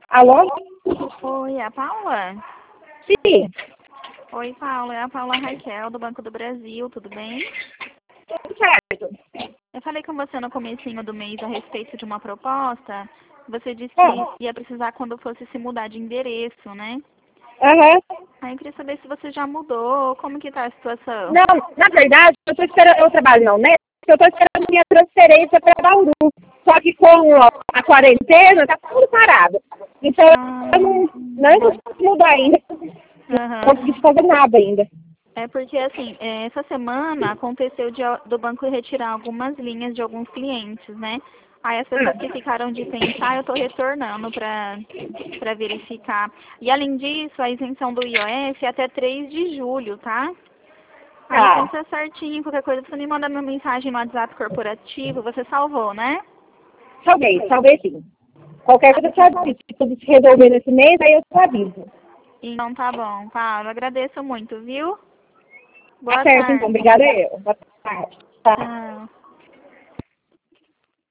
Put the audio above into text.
Alô? Oi, é a Paula? Sim, Oi, Paula. É a Paula Raquel, do Banco do Brasil, tudo bem? tudo certo. Eu falei com você no comecinho do mês a respeito de uma proposta. Você disse Bom, que ia precisar quando fosse se mudar de endereço, né? aham. Aí eu queria saber se você já mudou, como que tá a situação? Não, na verdade, eu tô esperando, eu trabalho na Unesco, eu tô esperando minha transferência para Bauru. Só que com a quarentena, tá tudo parado. Então, Ah, eu não consegui mudar ainda. Não aham. consegui fazer nada ainda. É porque, assim, essa semana aconteceu do banco retirar algumas linhas de alguns clientes, né? Aí as pessoas que ficaram de pensar, eu estou retornando para verificar. E além disso, a isenção do IOF é até 3 de julho, tá? Aí Tá, pensa certinho, qualquer coisa, você me manda minha mensagem no WhatsApp corporativo, você salvou, né? talvez sim. Qualquer coisa eu te aviso. Se tudo se resolver nesse mês, aí eu te aviso. Então tá bom, Paulo, agradeço muito, viu? Tá Boa certo, então. tarde. Obrigada eu. Boa tarde. Tá. Tchau.